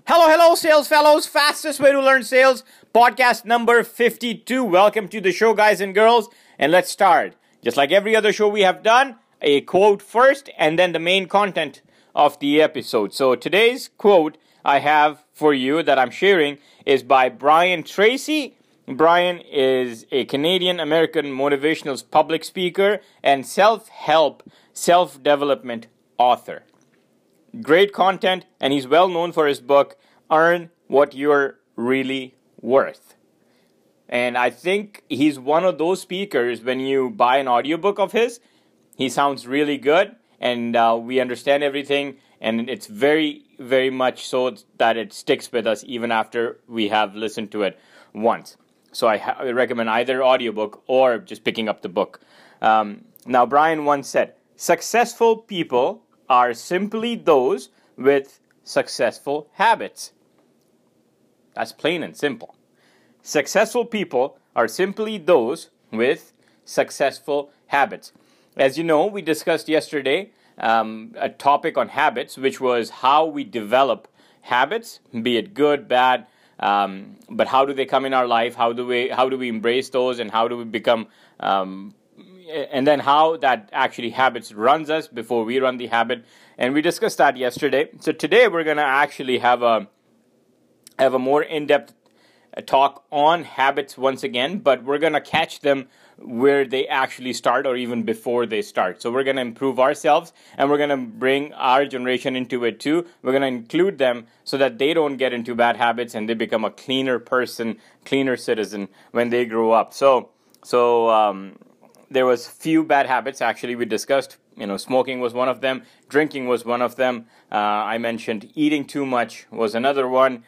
Hello, sales fellows. Fastest way to learn sales. Podcast number 52. Welcome to the show, guys and girls. And let's start. Just like every other show we have done, a quote first and then the main content of the episode. So today's quote I have for you that I'm sharing is by Brian Tracy. Brian is a Canadian-American motivational public speaker and self-help, self-development author. Great content, and he's well known for his book, Earn What You're Really Worth. And I think he's one of those speakers, when you buy an audiobook of his, he sounds really good, and we understand everything, and it's very, very much so that it sticks with us even after we have listened to it once. So I recommend either audiobook or just picking up the book. Now, Brian once said, successful people are simply those with successful habits. That's plain and simple. Successful people are simply those with successful habits. As you know, we discussed yesterday a topic on habits, which was how we develop habits, be it good, bad, but how do they come in our life? How do we embrace those, and how do we become and then how that actually habits runs us before we run the habit. And we discussed that yesterday. So today we're going to actually have a more in-depth talk on habits once again, but we're going to catch them where they actually start or even before they start. So we're going to improve ourselves, and we're going to bring our generation into it too. We're going to include them so that they don't get into bad habits and they become a cleaner person, cleaner citizen when they grow up. So there was few bad habits actually we discussed. Smoking was one of them. Drinking was one of them. I mentioned eating too much was another one.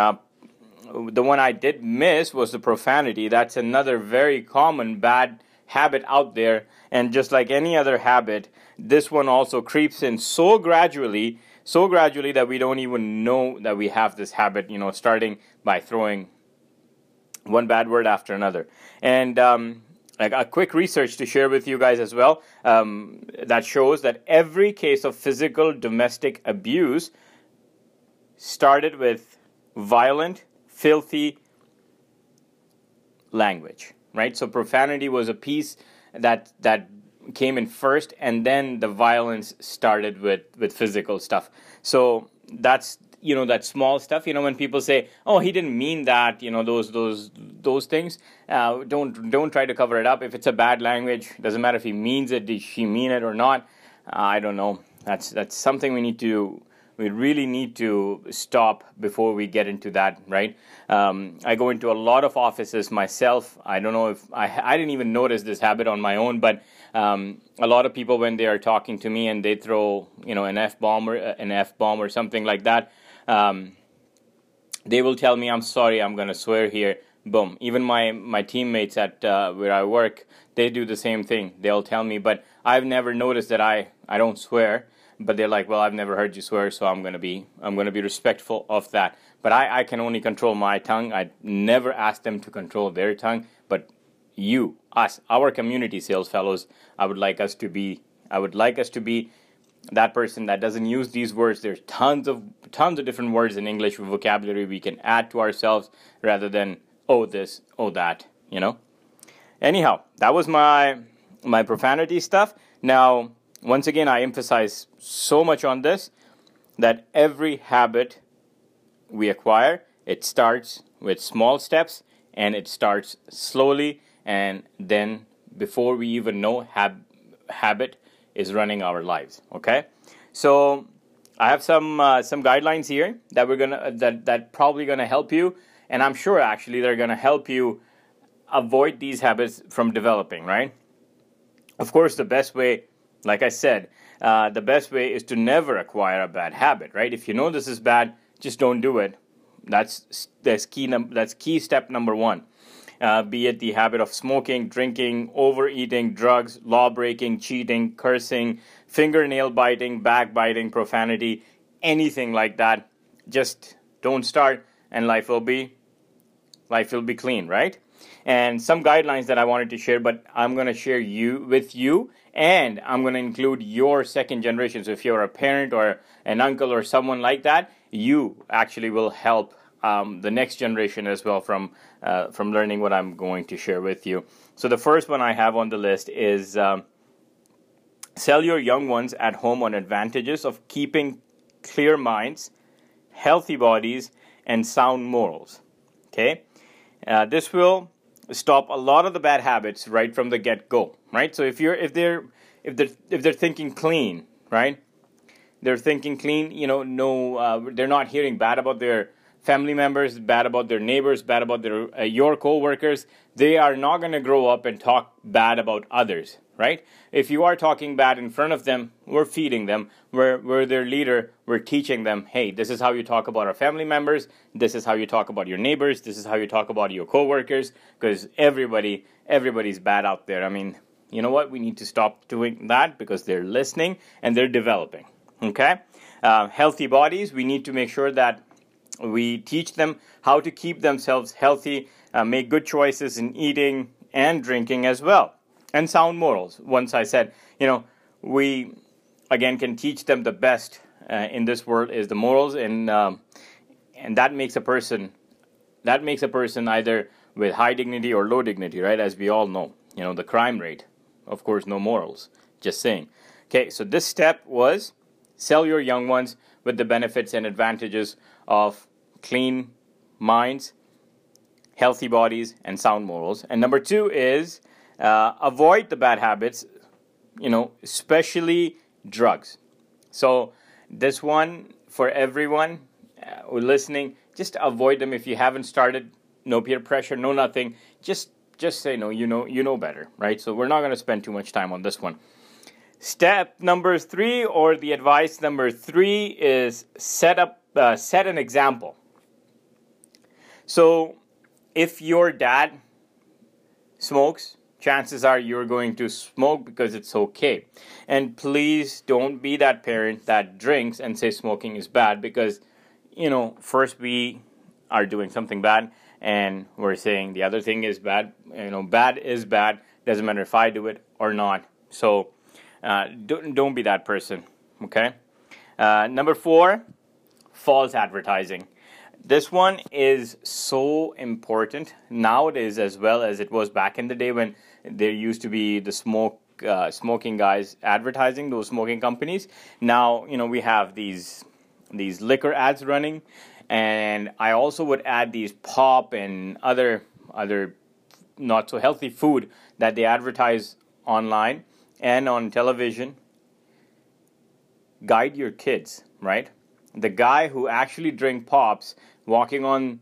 The one I did miss was the profanity. That's another very common bad habit out there. And just like any other habit, this one also creeps in so gradually that we don't even know that we have this habit, starting by throwing one bad word after another. And a quick research to share with you guys as well, that shows that every case of physical domestic abuse started with violent, filthy language, right? So profanity was a piece that came in first, and then the violence started with physical stuff. So that's that small stuff. When people say, "Oh, he didn't mean that," those things. Don't try to cover it up. If it's a bad language, doesn't matter if he means it. Did she mean it or not? I don't know. That's something we really need to stop before we get into that, right? I go into a lot of offices myself. I don't know if I didn't even notice this habit on my own, but a lot of people, when they are talking to me and they throw an F-bomb or something like that, they will tell me, "I'm sorry, I'm going to swear here." Boom. Even my teammates at where I work, they do the same thing. They'll tell me, but I've never noticed that I don't swear. But they're like, "Well, I've never heard you swear, so I'm gonna be respectful of that." But I can only control my tongue. I never ask them to control their tongue. But us, our community sales fellows, I would like us to be that person that doesn't use these words. There's tons of different words in English vocabulary we can add to ourselves rather than "oh this, oh that." Anyhow, that was my profanity stuff. Now, once again, I emphasize so much on this, that every habit we acquire, it starts with small steps, and it starts slowly, and then before we even know, habit is running our lives. Okay, so I have some guidelines here that that probably gonna help you, and I'm sure actually they're gonna help you avoid these habits from developing. Right? Of course, the best way, like I said, the best way is to never acquire a bad habit, right? If you know this is bad, just don't do it. That's key step number one. Be it the habit of smoking, drinking, overeating, drugs, law breaking, cheating, cursing, fingernail biting, backbiting, profanity, anything like that. Just don't start, and life will be clean, right? And some guidelines that I wanted to share, but I'm going to share with you, and I'm going to include your second generation. So if you're a parent or an uncle or someone like that, you actually will help the next generation as well from learning what I'm going to share with you. So the first one I have on the list is sell your young ones at home on advantages of keeping clear minds, healthy bodies, and sound morals. Okay, this will stop a lot of the bad habits right from the get-go. Right. So if they're thinking clean, right? They're thinking clean. They're not hearing bad about their family members, bad about their neighbors, bad about their your co-workers. They are not going to grow up and talk bad about others, right? If you are talking bad in front of them, we're feeding them. We're their leader. We're teaching them, hey, this is how you talk about our family members. This is how you talk about your neighbors. This is how you talk about your co-workers, because everybody's bad out there. I mean, you know what? We need to stop doing that because they're listening and they're developing, okay? Healthy bodies, we need to make sure that we teach them how to keep themselves healthy, make good choices in eating and drinking as well. And sound morals. Once I said, we again can teach them the best in this world is the morals, and that makes a person either with high dignity or low dignity, right? As we all know, the crime rate, of course, no morals. Just saying. Okay, so this step was sell your young ones with the benefits and advantages of clean minds, healthy bodies, and sound morals. And number 2 is avoid the bad habits, especially drugs. So this one for everyone who listening, just avoid them. If you haven't started, no peer pressure, no nothing. Just say no. You know better, right? So we're not going to spend too much time on this one. Step number 3, or the advice number 3, is set an example. So if your dad smokes, chances are you're going to smoke because it's okay. And please don't be that parent that drinks and say smoking is bad, because, first we are doing something bad and we're saying the other thing is bad. Bad is bad. Doesn't matter if I do it or not. So don't be that person, okay? Number 4, false advertising. This one is so important nowadays as well as it was back in the day when there used to be the smoking guys advertising, those smoking companies. Now, we have these liquor ads running, and I also would add these pop and other not so healthy food that they advertise online and on television. Guide your kids, right? The guy who actually drink pops walking on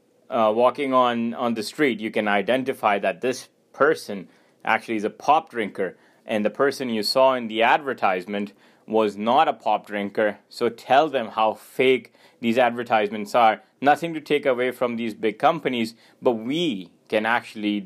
the street, you can identify that this person actually is a pop drinker, and the person you saw in the advertisement was not a pop drinker. So tell them how fake these advertisements are. Nothing to take away from these big companies, but we can actually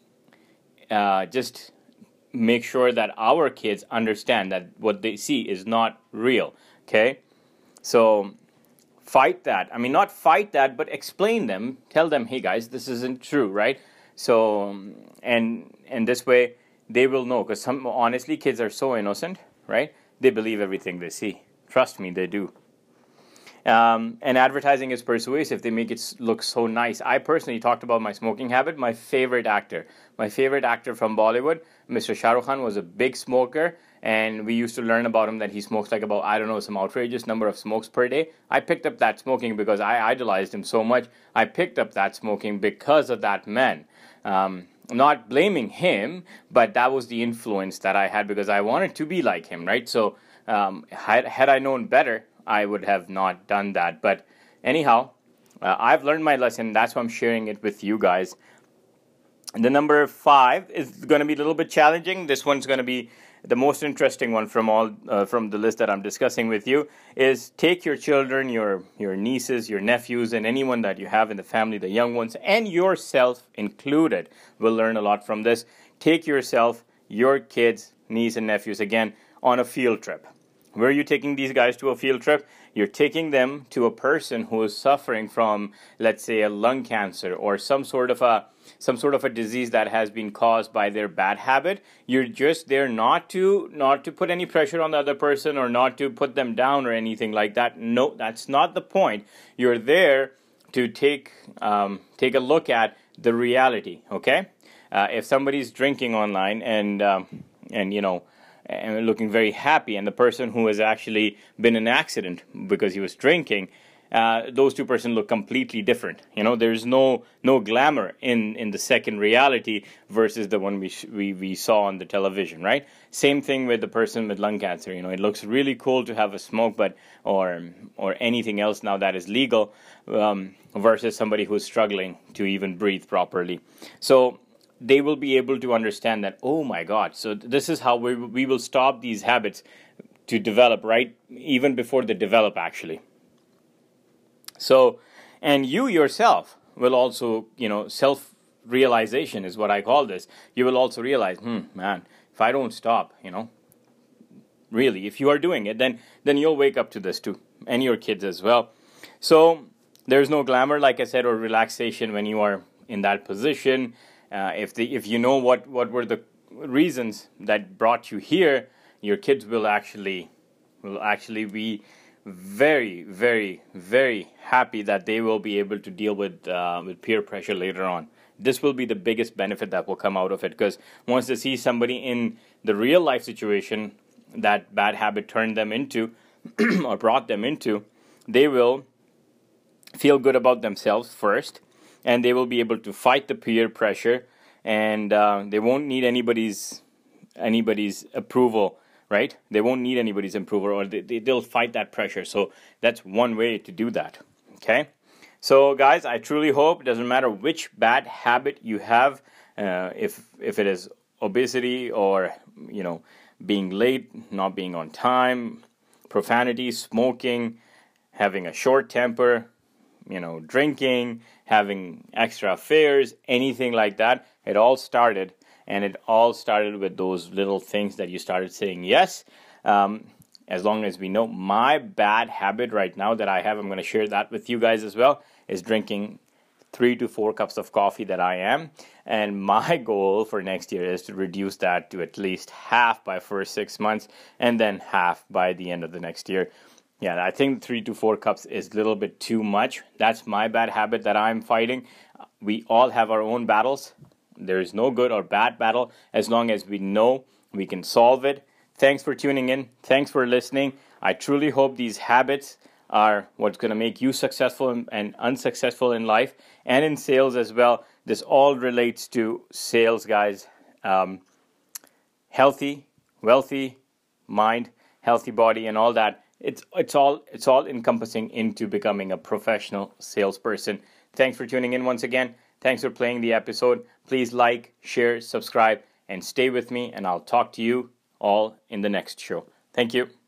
just make sure that our kids understand that what they see is not real, okay? So fight that. I mean, not fight that, but explain them. Tell them, hey guys, this isn't true, right? So, and this way they will know, because honestly, kids are so innocent, right? They believe everything they see. Trust me, they do. And advertising is persuasive. They make it look so nice. I personally talked about my smoking habit. My favorite actor from Bollywood, Mr. Shah Rukh Khan, was a big smoker, and we used to learn about him that he smokes like about, some outrageous number of smokes per day. I picked up that smoking because I idolized him so much. I picked up that smoking because of that man. I'm not blaming him, but that was the influence that I had because I wanted to be like him, right? So had I known better, I would have not done that. But anyhow, I've learned my lesson. That's why I'm sharing it with you guys. And the number 5 is going to be a little bit challenging. This one's going to be the most interesting one from the list that I'm discussing with you. Is take your children, your nieces, your nephews, and anyone that you have in the family, the young ones, and yourself included, will learn a lot from this. Take yourself, your kids, niece and nephews, again, on a field trip. Where are you taking these guys to a field trip? You're taking them to a person who is suffering from, let's say, a lung cancer or some sort of a disease that has been caused by their bad habit. You're just there not to put any pressure on the other person or not to put them down or anything like that. No, that's not the point. You're there to take a look at the reality. Okay, if somebody's drinking online and looking very happy, and the person who has actually been in an accident because he was drinking, those two persons look completely different. There's no glamour in the second reality versus the one we saw on the television, right? Same thing with the person with lung cancer. It looks really cool to have a smoke, but or anything else now that is legal, versus somebody who's struggling to even breathe properly. So they will be able to understand that, oh my God, so this is how we will stop these habits to develop, right? Even before they develop, actually. So, and you yourself will also, self-realization is what I call this. You will also realize, man, if I don't stop, really, if you are doing it, then you'll wake up to this too, and your kids as well. So, there's no glamour, like I said, or relaxation when you are in that position. If you know what were the reasons that brought you here, your kids will actually be very, very, very happy that they will be able to deal with peer pressure later on. This will be the biggest benefit that will come out of it, because once they see somebody in the real life situation that bad habit turned them into or brought them into, they will feel good about themselves first, and they will be able to fight the peer pressure, and they won't need anybody's approval, right? They won't need anybody's approval, or they'll fight that pressure. So that's one way to do that, okay? So guys, I truly hope, it doesn't matter which bad habit you have, if it is obesity or, being late, not being on time, profanity, smoking, having a short temper, drinking, having extra affairs, anything like that, it all started with those little things that you started saying yes. As long as we know, my bad habit right now that I have, I'm going to share that with you guys as well, is drinking 3 to 4 cups of coffee that I am. And my goal for next year is to reduce that to at least half by first 6 months, and then half by the end of the next year. Yeah, I think 3 to 4 cups is a little bit too much. That's my bad habit that I'm fighting. We all have our own battles. There is no good or bad battle as long as we know we can solve it. Thanks for tuning in. Thanks for listening. I truly hope these habits are what's going to make you successful and unsuccessful in life and in sales as well. This all relates to sales, guys. Healthy, wealthy mind, healthy body, and all that. It's all encompassing into becoming a professional salesperson. Thanks for tuning in once again. Thanks for playing the episode. Please like, share, subscribe, and stay with me, and I'll talk to you all in the next show. Thank you.